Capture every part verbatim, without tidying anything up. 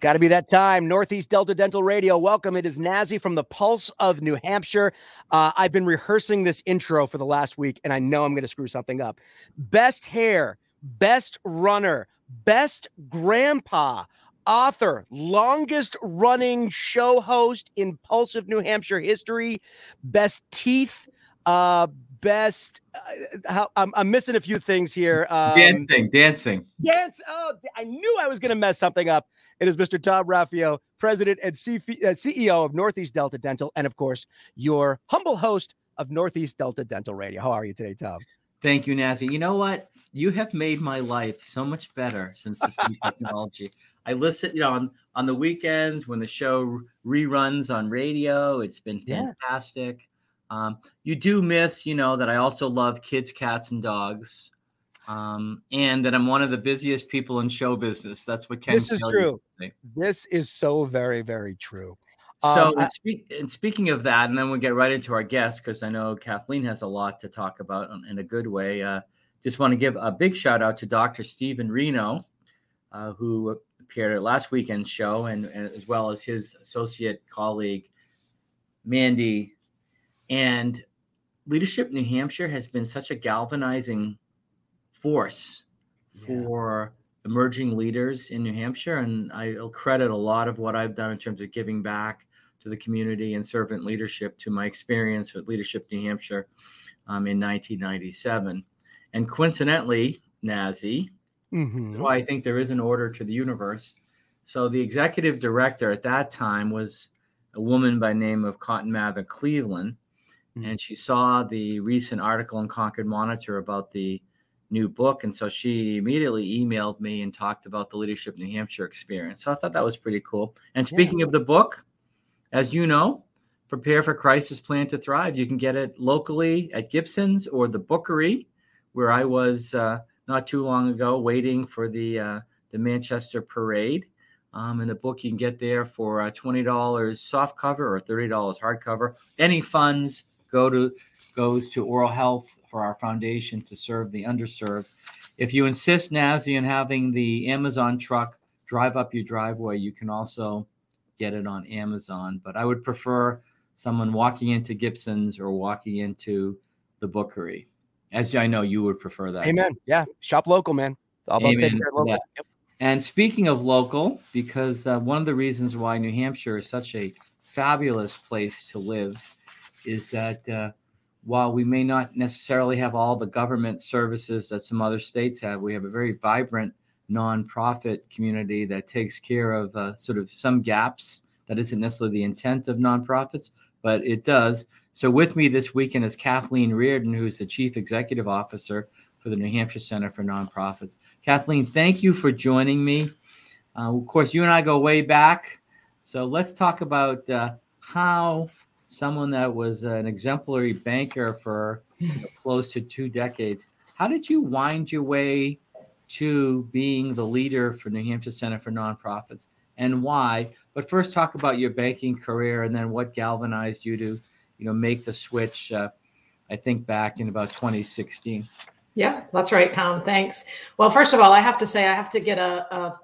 Got to be that time. Northeast Delta Dental Radio. Welcome. It is Nazi from the Pulse of New Hampshire. Uh, I've been rehearsing this intro for the last week, and I know I'm going to screw something up. Best hair, best runner, best grandpa, author, longest running show host in Pulse of New Hampshire history, best teeth, uh, best. Uh, how, I'm, I'm missing a few things here. Um, dancing, dancing. Dance. Oh, I knew I was going to mess something up. It is Mister Tom Raffio, President and C E O of Northeast Delta Dental, and of course, your humble host of Northeast Delta Dental Radio. How are you today, Tom? Thank you, Nazi. You know what? You have made my life so much better since this new technology. I listen, you know, on, on the weekends when the show reruns on radio. It's been fantastic. Yeah. Um, you do miss, you know, that I also love kids, cats, and dogs. Um, and that I'm one of the busiest people in show business. That's what Ken. This is true. This is so very, very true. So, um, and, speak, and speaking of that, and then we'll get right into our guest, because I know Kathleen has a lot to talk about in a good way. Uh, just want to give a big shout out to Doctor Stephen Reno, uh, who appeared at last weekend's show, and, and as well as his associate colleague, Mandy. And Leadership New Hampshire has been such a galvanizing force for yeah. emerging leaders in New Hampshire. And I'll credit a lot of what I've done in terms of giving back to the community and servant leadership to my experience with Leadership New Hampshire um, in nineteen ninety-seven. And coincidentally, Nazi, mm-hmm. why I think there is an order to the universe. So the executive director at that time was a woman by the name of Cotton Mather Cleveland. Mm-hmm. And she saw the recent article in Concord Monitor about the new book. And so she immediately emailed me and talked about the Leadership New Hampshire experience. So I thought that was pretty cool. And speaking yeah. of the book, as you know, Prepare for Crisis, Plan to Thrive. You can get it locally at Gibson's or the Bookery, where I was uh, not too long ago waiting for the uh, the Manchester Parade. Um, and the book you can get there for uh, twenty dollars soft cover or thirty dollars hardcover. Any funds go to goes to oral health for our foundation to serve the underserved. If you insist, Nazi, on having the Amazon truck drive up your driveway, you can also get it on Amazon. But I would prefer someone walking into Gibson's or walking into the Bookery. As I know, you would prefer that. Amen. Too. Yeah. Shop local, man. It's all about Amen. taking care of local. Yep. And speaking of local, because uh, one of the reasons why New Hampshire is such a fabulous place to live is that uh, while we may not necessarily have all the government services that some other states have, we have a very vibrant nonprofit community that takes care of uh, sort of some gaps. That isn't necessarily the intent of nonprofits, but it does. So with me this weekend is Kathleen Reardon, who's the Chief Executive Officer for the New Hampshire Center for Nonprofits. Kathleen, thank you for joining me. Uh, of course, you and I go way back. So let's talk about uh, how someone that was an exemplary banker for you know, close to two decades, how did you wind your way to being the leader for New Hampshire Center for Nonprofits, and why? But first, talk about your banking career and then what galvanized you to, you know, make the switch, uh, I think back in about twenty sixteen. Yeah, that's right, Tom. Thanks. Well, first of all, I have to say I have to get a a,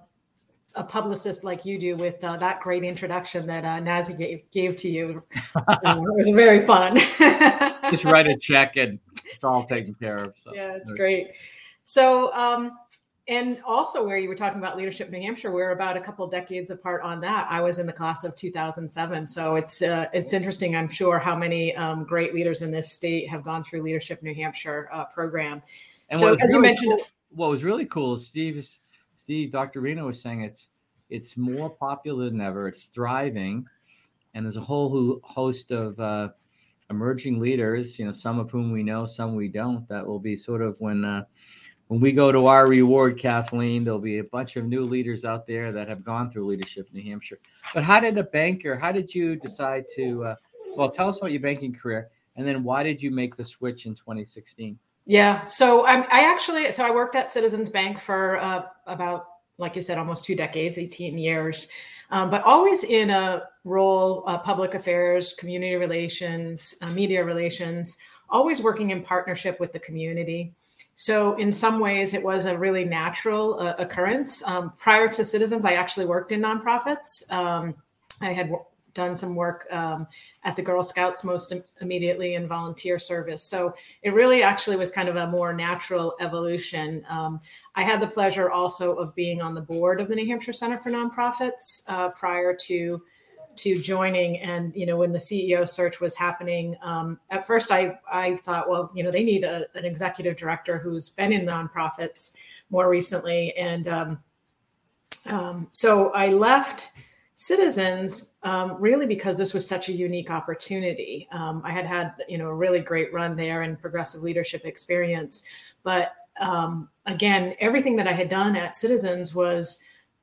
a publicist like you do with uh, that great introduction that uh, Nazi gave, gave to you. Uh, it was very fun. Just write a check and it's all taken care of. So. Yeah, it's great. So, um, and also where you were talking about Leadership New Hampshire, we're about a couple decades apart on that. I was in the class of two thousand seven. So it's uh, it's interesting, I'm sure, how many um, great leaders in this state have gone through Leadership New Hampshire uh, program. And so as really you mentioned, cool, what was really cool is Steve, is, Steve, Doctor Reno was saying it's it's more popular than ever. It's thriving. And there's a whole host of uh, emerging leaders, you know, some of whom we know, some we don't, that will be sort of when uh, When we go to our reward, Kathleen, there'll be a bunch of new leaders out there that have gone through Leadership New Hampshire. But how did a banker, how did you decide to, uh, well, tell us about your banking career, and then why did you make the switch in twenty sixteen? Yeah, so I'm, I actually, so I worked at Citizens Bank for uh, about, like you said, almost two decades, eighteen years, um, but always in a role, uh, public affairs, community relations, uh, media relations, always working in partnership with the community. So in some ways, it was a really natural uh, occurrence. Um, prior to Citizens, I actually worked in nonprofits. Um, I had w- done some work um, at the Girl Scouts most im- immediately in volunteer service. So it really actually was kind of a more natural evolution. Um, I had the pleasure also of being on the board of the New Hampshire Center for Nonprofits uh, prior to to joining. And, you know, when the C E O search was happening, um, at first I, I thought, well, you know, they need a, an executive director who's been in nonprofits more recently. And um, um, so I left Citizens um, really because this was such a unique opportunity. Um, I had had, you know, a really great run there and progressive leadership experience. But um, again, everything that I had done at Citizens was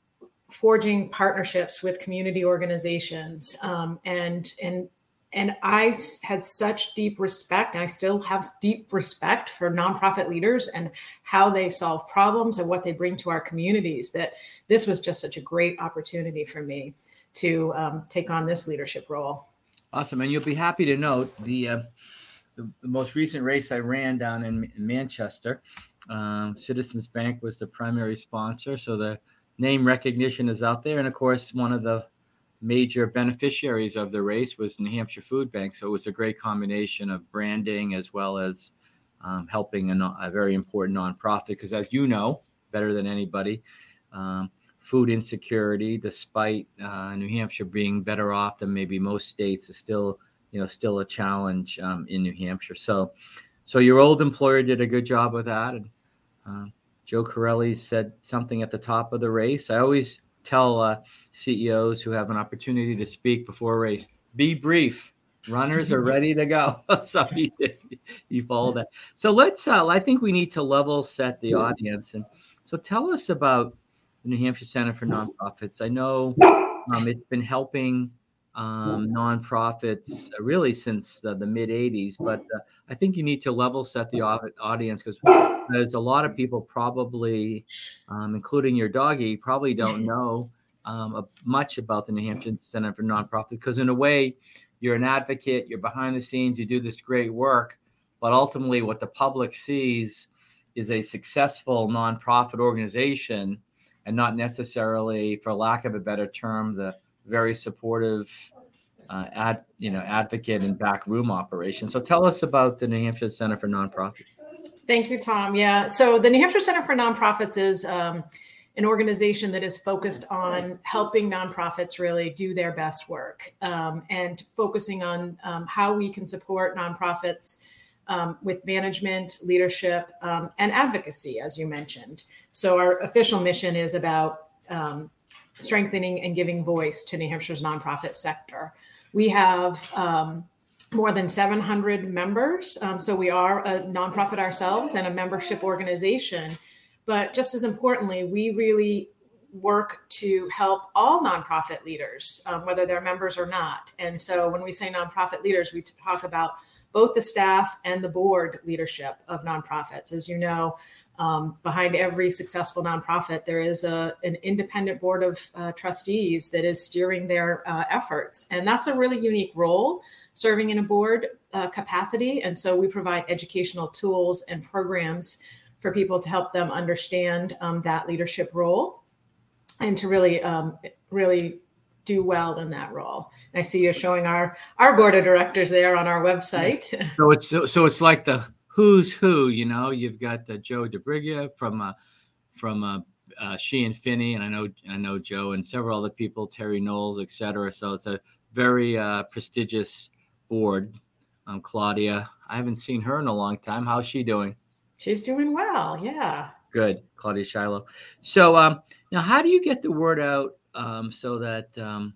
forging partnerships with community organizations. Um, and, and, and I had such deep respect, and I still have deep respect for nonprofit leaders and how they solve problems and what they bring to our communities, that this was just such a great opportunity for me to um, take on this leadership role. Awesome. And you'll be happy to note the, uh, the, the most recent race I ran down in, in Manchester, um, Citizens Bank was the primary sponsor. So the name recognition is out there. And of course, one of the major beneficiaries of the race was New Hampshire Food Bank. So it was a great combination of branding as well as um, helping a, a very important nonprofit. Because as you know, better than anybody, um, food insecurity, despite uh, New Hampshire being better off than maybe most states, is still, you know, still a challenge um, in New Hampshire. So, so your old employer did a good job with that. And, uh, Joe Corelli said something at the top of the race. I always tell uh, C E Os who have an opportunity to speak before a race, be brief. Runners are ready to go. So he did. He followed that. So let's, uh, I think we need to level set the audience. And so tell us about the New Hampshire Center for Nonprofits. I know um, it's been helping um, nonprofits uh, really since the, the mid eighties, but uh, I think you need to level set the audience because there's a lot of people probably, um, including your doggy, probably don't know um, much about the New Hampshire Center for Nonprofits because in a way, you're an advocate, you're behind the scenes, you do this great work, but ultimately what the public sees is a successful nonprofit organization and not necessarily, for lack of a better term, the very supportive uh, ad, you know, advocate and backroom operation. So tell us about the New Hampshire Center for Nonprofits. Thank you, Tom. Yeah. So the New Hampshire Center for Nonprofits is um, an organization that is focused on helping nonprofits really do their best work um, and focusing on um, how we can support nonprofits um, with management, leadership, um, and advocacy, as you mentioned. So our official mission is about um, strengthening and giving voice to New Hampshire's nonprofit sector. We have um, more than seven hundred members. Um, so we are a nonprofit ourselves and a membership organization. But just as importantly, we really work to help all nonprofit leaders, um, whether they're members or not. And so when we say nonprofit leaders, we talk about both the staff and the board leadership of nonprofits. As you know, um, behind every successful nonprofit, there is a, an independent board of uh, trustees that is steering their uh, efforts. And that's a really unique role, serving in a board uh, capacity. And so we provide educational tools and programs for people to help them understand um, that leadership role and to really, um, really do well in that role. And I see you're showing our, our board of directors there on our website. So it's, so, so it's like the who's who, you know, you've got the Joe DeBriglia from, uh, from uh, uh, She and Finney, and I know, I know Joe and several other people, Terry Knowles, et cetera. So it's a very uh, prestigious board. Um, Claudia, I haven't seen her in a long time. How's she doing? She's doing well. Yeah. Good. Claudia Shiloh. So um, now how do you get the word out um, so that um,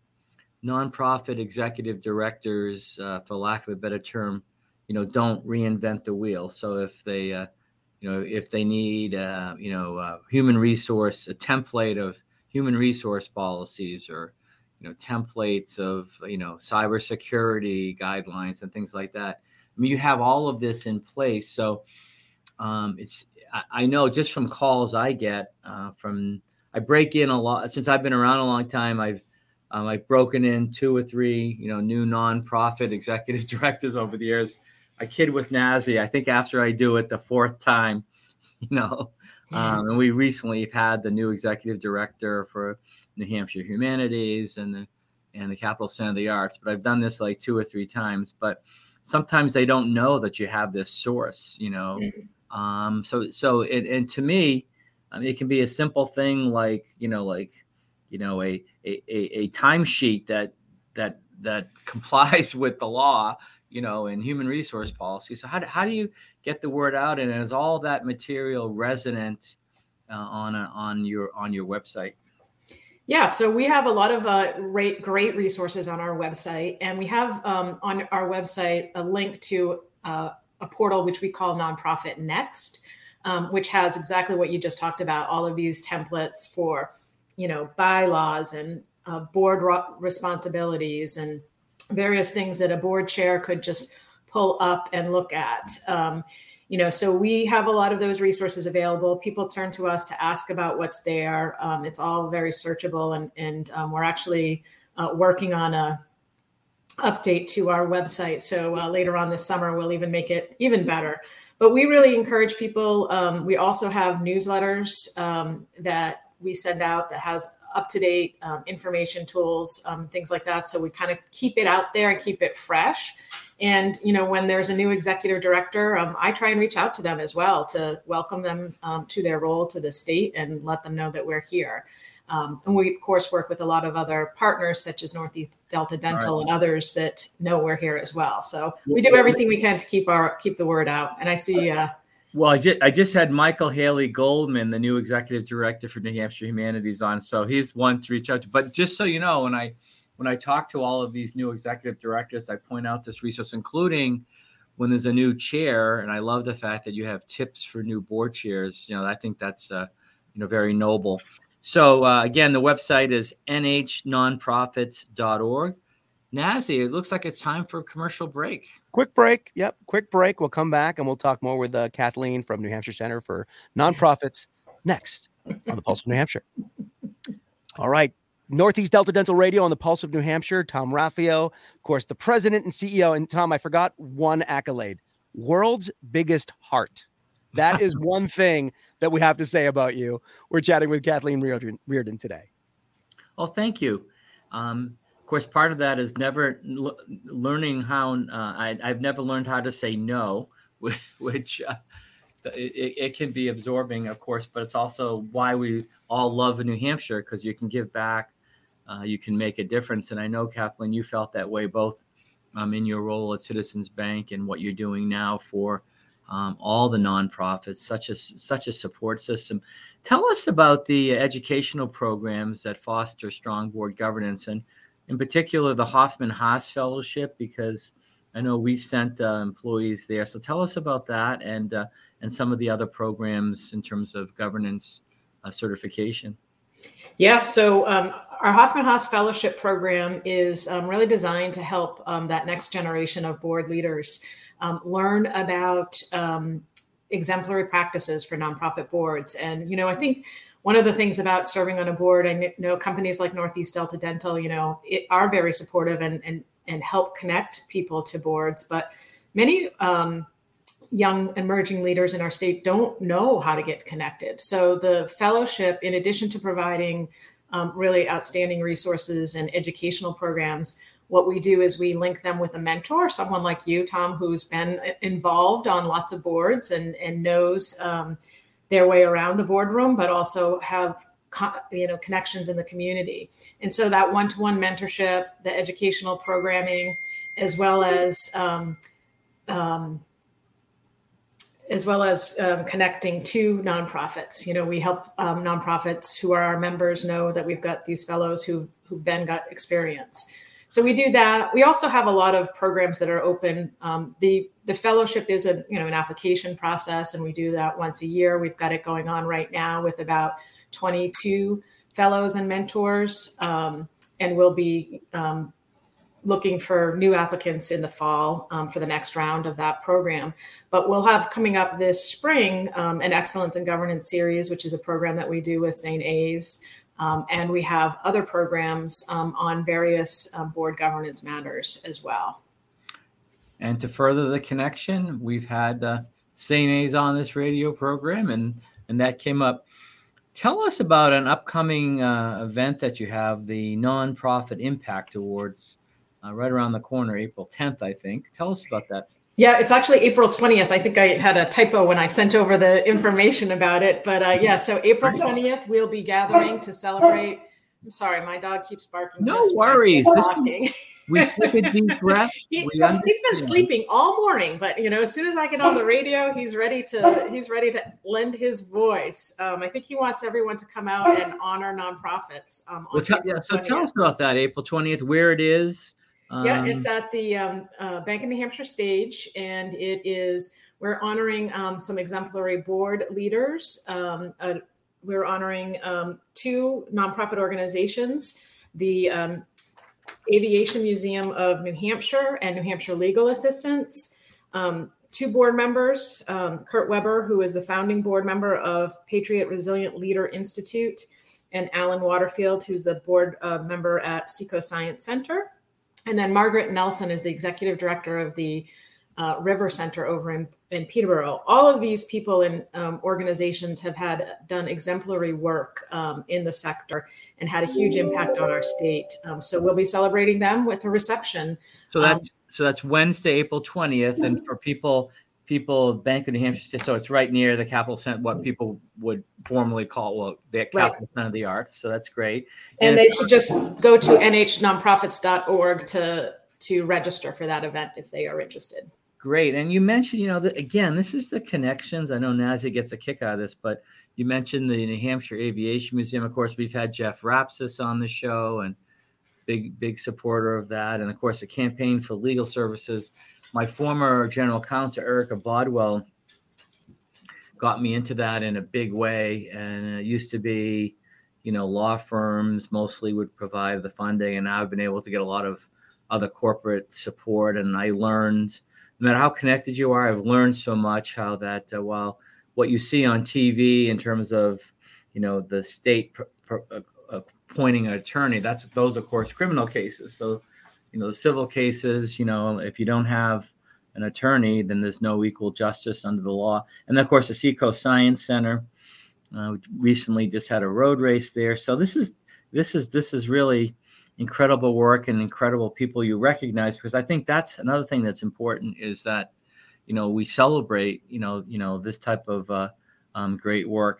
nonprofit executive directors, uh, for lack of a better term, you know, don't reinvent the wheel? So if they, uh, you know, if they need, uh, you know, uh, human resource, a template of human resource policies or, you know, templates of, you know, cybersecurity guidelines and things like that. I mean, you have all of this in place. So um, it's, I, I know just from calls I get uh, from, I break in a lot since I've been around a long time. I've, um, I've broken in two or three, you know, new nonprofit executive directors over the years. I kid with Nazi. I think after I do it the fourth time, you know. Um, and we recently have had the new executive director for New Hampshire Humanities and the and the Capital Center of the Arts. But I've done this like two or three times. But sometimes they don't know that you have this source, you know. Mm-hmm. Um, so so it, and to me, I mean, it can be a simple thing like you know like you know a a, a timesheet that that that complies with the law, you know, and human resource policy. So how do, how do you get the word out, and is all that material resonant uh, on a, on your on your website? Yeah, so we have a lot of uh, great great resources on our website, and we have um, on our website a link to uh, a portal which we call Nonprofit Next, um, which has exactly what you just talked about, all of these templates for, you know, bylaws and uh, board ro- responsibilities and various things that a board chair could just pull up and look at. Um, you know, so we have a lot of those resources available. People turn to us to ask about what's there. Um, it's all very searchable, and and um, we're actually uh, working on a update to our website. So uh, later on this summer, we'll even make it even better. But we really encourage people. Um, we also have newsletters um, that we send out that has up-to-date um, information tools, um, things like that. So we kind of keep it out there and keep it fresh. And, you know, when there's a new executive director, um, I try and reach out to them as well to welcome them um, to their role to the state and let them know that we're here. Um, and we, of course, work with a lot of other partners such as Northeast Delta Dental, right, and others that know we're here as well. So we do everything we can to keep our keep the word out. And I see... Uh, Well, I just, I just had Michael Haley Goldman, the new executive director for New Hampshire Humanities, on. So he's one to reach out to. But just so you know, when I when I talk to all of these new executive directors, I point out this resource, including when there's a new chair. And I love the fact that you have tips for new board chairs. You know, I think that's uh, you know very noble. So uh, again, the website is n h nonprofits dot org. Nazi, it looks like it's time for a commercial break. Quick break. Yep. Quick break. We'll come back and we'll talk more with uh, Kathleen from New Hampshire Center for Nonprofits next on the Pulse of New Hampshire. All right. Northeast Delta Dental Radio on the Pulse of New Hampshire. Tom Raffio, of course, the president and C E O. And Tom, I forgot one accolade. World's biggest heart. That is one thing that we have to say about you. We're chatting with Kathleen Reardon, Reardon today. Oh, thank you. Um, Of course, part of that is never l- learning how, uh, I, I've never learned how to say no, which uh, it, it can be absorbing, of course, but it's also why we all love New Hampshire, because you can give back, uh, you can make a difference. And I know, Kathleen, you felt that way both um, in your role at Citizens Bank and what you're doing now for um, all the nonprofits, such a, such a support system. Tell us about the educational programs that foster strong board governance, and in particular, the Hoffman Haas Fellowship, because I know we've sent uh, employees there. So tell us about that and uh, and some of the other programs in terms of governance uh, certification. Yeah, so um, our Hoffman Haas Fellowship program is um, really designed to help um, that next generation of board leaders um, learn about um, exemplary practices for nonprofit boards. And, you know, I think one of the things about serving on a board, I know companies like Northeast Delta Dental, you know, it, are very supportive and, and, and help connect people to boards. But many um, young emerging leaders in our state don't know how to get connected. So the fellowship, in addition to providing um, really outstanding resources and educational programs, what we do is we link them with a mentor, someone like you, Tom, who's been involved on lots of boards and, and knows um, their way around the boardroom, but also have you know connections in the community. And so that one-to-one mentorship, the educational programming, as well as um, um, as well as um, connecting to nonprofits. You know, we help um, nonprofits who are our members know that we've got these fellows who who've then got experience. So we do that. We also have a lot of programs that are open. Um, the the fellowship is a you know an application process, and we do that once a year. We've got it going on right now with about twenty-two fellows and mentors, um, and we'll be um, looking for new applicants in the fall um, for the next round of that program. But we'll have coming up this spring um, an Excellence in Governance series, which is a program that we do with Saint A's. Um, and we have other programs um, on various uh, board governance matters as well. And to further the connection, we've had uh, Saint A's on this radio program, and and that came up. Tell us about an upcoming uh, event that you have, the Nonprofit Impact Awards, uh, right around the corner, April tenth, I think. Tell us about that. Yeah, it's actually April twentieth. I think I had a typo when I sent over the information about it. But uh, yeah, so April twentieth, we'll be gathering to celebrate. I'm sorry, my dog keeps barking. No worries. We took a deep breath. he, he's been sleeping all morning, but you know, as soon as I get on the radio, he's ready to he's ready to lend his voice. Um, I think he wants everyone to come out and honor nonprofits. Um, well, t- yeah, so tell us about that, April twentieth, where it is. Um, yeah, it's at the um, uh, Bank of New Hampshire stage, and it is we're honoring um, some exemplary board leaders. Um, uh, we're honoring um, two nonprofit organizations, the um, Aviation Museum of New Hampshire and New Hampshire Legal Assistance. Um, two board members, um, Kurt Weber, who is the founding board member of Patriot Resilient Leader Institute, and Alan Waterfield, who's the board uh, member at Seco Science Center. And then Margaret Nelson is the executive director of the uh, River Center over in, in Peterborough. All of these people and um, organizations have had done exemplary work um, in the sector and had a huge impact on our state. Um, so we'll be celebrating them with a reception. So that's um, so that's Wednesday, April twentieth, and for people people Bank of New Hampshire State, so it's right near the Capitol Center, what people would formally call well the Capitol right. Center of the Arts. So that's great. And, and they should just go to n h nonprofits dot org to to register for that event if they are interested. Great. And you mentioned, you know, that again, this is the connections. I know Nazi gets a kick out of this, but you mentioned the New Hampshire Aviation Museum. Of course, we've had Jeff Rapsis on the show and big, big supporter of that. And of course, the Campaign for Legal Services. My former general counsel, Erica Bodwell, got me into that in a big way. And it used to be, you know, law firms mostly would provide the funding. And now I've been able to get a lot of other corporate support. And I learned, no matter how connected you are, I've learned so much how that uh, while what you see on T V in terms of, you know, the state pr- pr- uh, appointing an attorney, that's those, of course, criminal cases. So, you know, the civil cases, you know, if you don't have an attorney, then there's no equal justice under the law. And then, of course, the Seco Science Center uh, recently just had a road race there. So this is this is this is really incredible work and incredible people you recognize, because I think that's another thing that's important is that, you know, we celebrate, you know, you know, this type of uh, um, great work.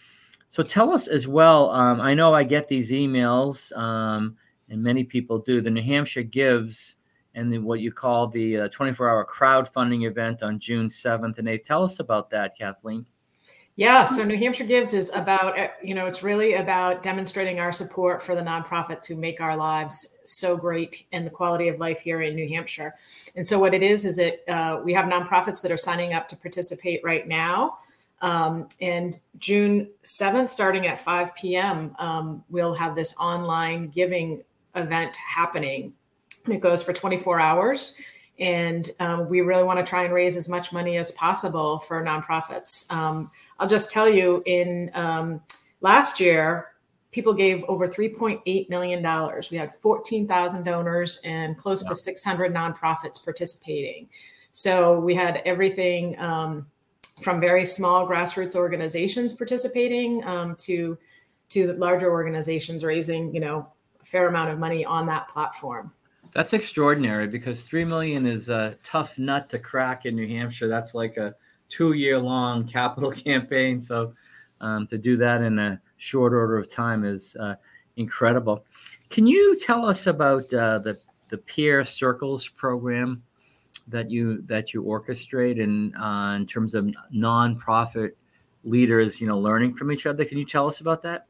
So tell us as well. Um, I know I get these emails um, and many people do. The New Hampshire Gives and the, what you call the uh, twenty-four hour crowdfunding event on June seventh and eighth. Tell us about that, Kathleen. Yeah, so New Hampshire Gives is about, you know, it's really about demonstrating our support for the nonprofits who make our lives so great and the quality of life here in New Hampshire. And so what it is, is it uh, we have nonprofits that are signing up to participate right now. Um, and June seventh, starting at five p.m., um, we'll have this online giving event happening. And it goes for twenty-four hours. And um, we really want to try and raise as much money as possible for nonprofits. Um, I'll just tell you, in um, last year, people gave over three point eight million dollars. We had fourteen thousand donors and close wow. to six hundred nonprofits participating. So we had everything um, from very small grassroots organizations participating um, to to larger organizations raising, you know, a fair amount of money on that platform. That's extraordinary, because three million is a tough nut to crack in New Hampshire. That's like a two-year-long capital campaign. So um, to do that in a short order of time is uh, incredible. Can you tell us about uh, the the Peer Circles program that you that you orchestrate, and uh, in terms of nonprofit leaders, you know, learning from each other? Can you tell us about that?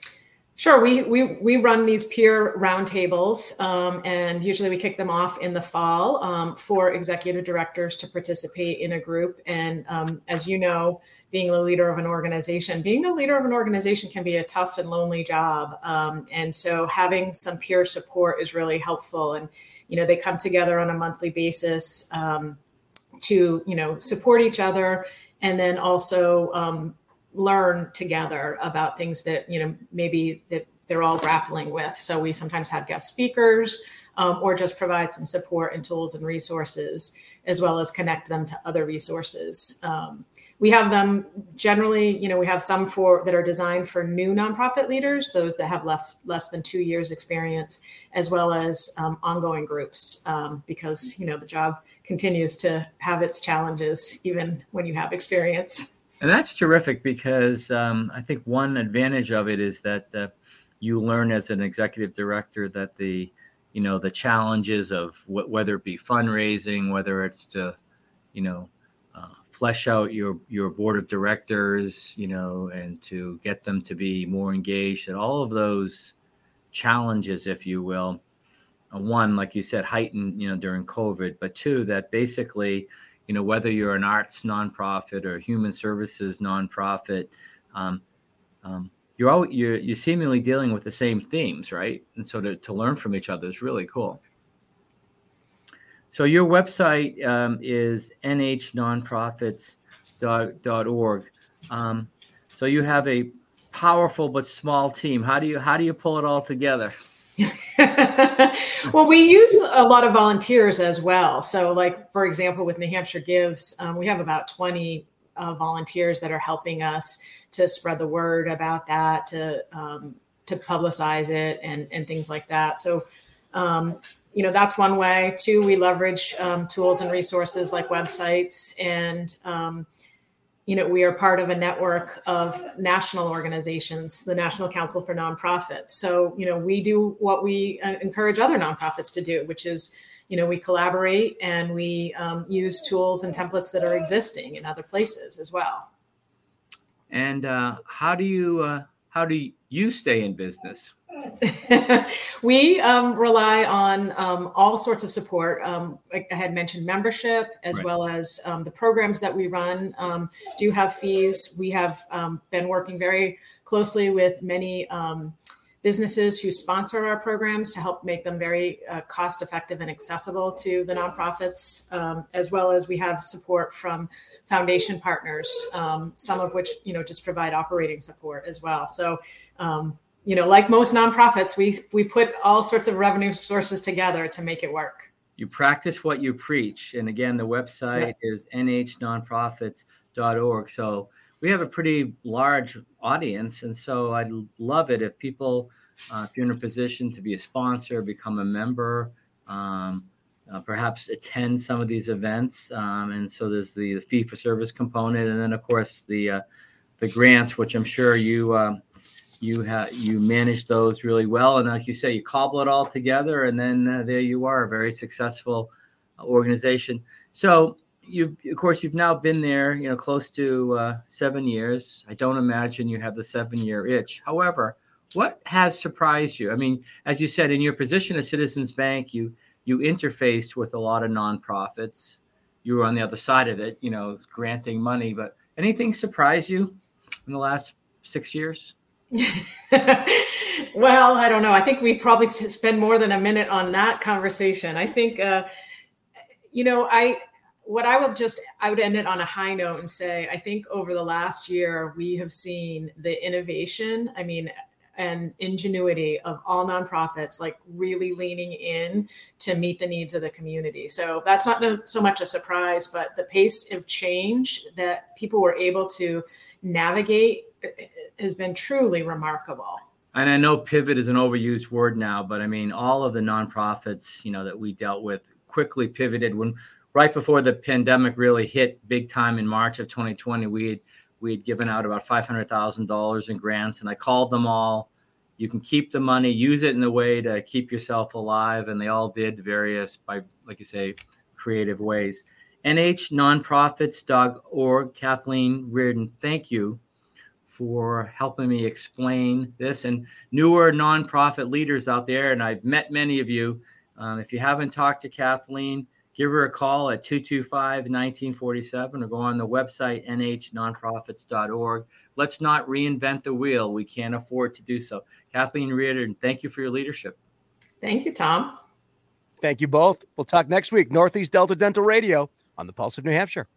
Sure. We we we run these peer roundtables, um, and usually we kick them off in the fall um, for executive directors to participate in a group. And um, as you know, being the leader of an organization, being the leader of an organization can be a tough and lonely job. Um, and so having some peer support is really helpful. And, you know, they come together on a monthly basis um, to, you know, support each other, and then also um, learn together about things that, you know, maybe that they're all grappling with. So we sometimes have guest speakers um, or just provide some support and tools and resources, as well as connect them to other resources. Um, we have them generally, you know, we have some for that are designed for new nonprofit leaders, those that have left less than two years experience, as well as um, ongoing groups, um, because, you know, the job continues to have its challenges even when you have experience. And that's terrific, because um, I think one advantage of it is that uh, you learn as an executive director that the, you know, the challenges of wh- whether it be fundraising, whether it's to, you know, uh, flesh out your, your board of directors, you know, and to get them to be more engaged, and all of those challenges, if you will, uh, one, like you said, heightened, you know, during COVID, but two, that basically, you know, whether you're an arts nonprofit or a human services nonprofit, um, um, you're all you're you're seemingly dealing with the same themes, right? And so to, to learn from each other is really cool. So your website um, is n h nonprofits dot org. Um, so you have a powerful but small team. How do you how do you pull it all together? Well, we use a lot of volunteers as well. So, like, for example, with New Hampshire Gives, um, we have about twenty uh, volunteers that are helping us to spread the word about that, to um, to publicize it, and and things like that. So, um, you know, that's one way. Two, we leverage um, tools and resources like websites, and um, you know, we are part of a network of national organizations, the National Council for Nonprofits. So, you know, we do what we uh, encourage other nonprofits to do, which is, you know, we collaborate and we um, use tools and templates that are existing in other places as well. And uh, how do you uh, how do you stay in business? We um, rely on um, all sorts of support. Um, like I had mentioned, membership, as Right. well as um, the programs that we run um, do have fees. We have um, been working very closely with many um, businesses who sponsor our programs to help make them very uh, cost effective and accessible to the nonprofits, um, as well as we have support from foundation partners, um, some of which, you know, just provide operating support as well. So, um, you know, like most nonprofits, we we put all sorts of revenue sources together to make it work. You practice what you preach. And again, the website yeah. is n h nonprofits dot org. So we have a pretty large audience. And so I'd love it if people, uh, if you're in a position to be a sponsor, become a member, um, uh, perhaps attend some of these events. Um, and so there's the, the fee for service component. And then, of course, the uh, the grants, which I'm sure you um, you have you manage those really well. And like you say, you cobble it all together, and then uh, there you are, a very successful organization. So you, of course, you've now been there, you know, close to uh, seven years. I don't imagine you have the seven-year itch. However, what has surprised you? I mean, as you said, in your position at Citizens Bank, you you interfaced with a lot of nonprofits. You were on the other side of it, you know, granting money. But anything surprise you in the last six years? Well, I don't know. I think we probably spend more than a minute on that conversation. I think, uh, you know, I, what I would just, I would end it on a high note and say, I think over the last year, we have seen the innovation, I mean, and ingenuity of all nonprofits, like really leaning in to meet the needs of the community. So that's not so much a surprise, but the pace of change that people were able to navigate has been truly remarkable. And I know pivot is an overused word now, but I mean, all of the nonprofits, you know, that we dealt with quickly pivoted when right before the pandemic really hit big time in March of twenty twenty. We had we had given out about five hundred thousand dollars in grants, and I called them all. You can keep the money, use it in a way to keep yourself alive, and they all did various, by like you say, creative ways. n h nonprofits dot org. Kathleen Reardon, thank you for helping me explain this, and newer nonprofit leaders out there. And I've met many of you. Um, if you haven't talked to Kathleen, give her a call at two two five, one nine four seven or go on the website, n h nonprofits dot org. Let's not reinvent the wheel. We can't afford to do so. Kathleen Reardon, thank you for your leadership. Thank you, Tom. Thank you both. We'll talk next week. Northeast Delta Dental Radio on the Pulse of New Hampshire.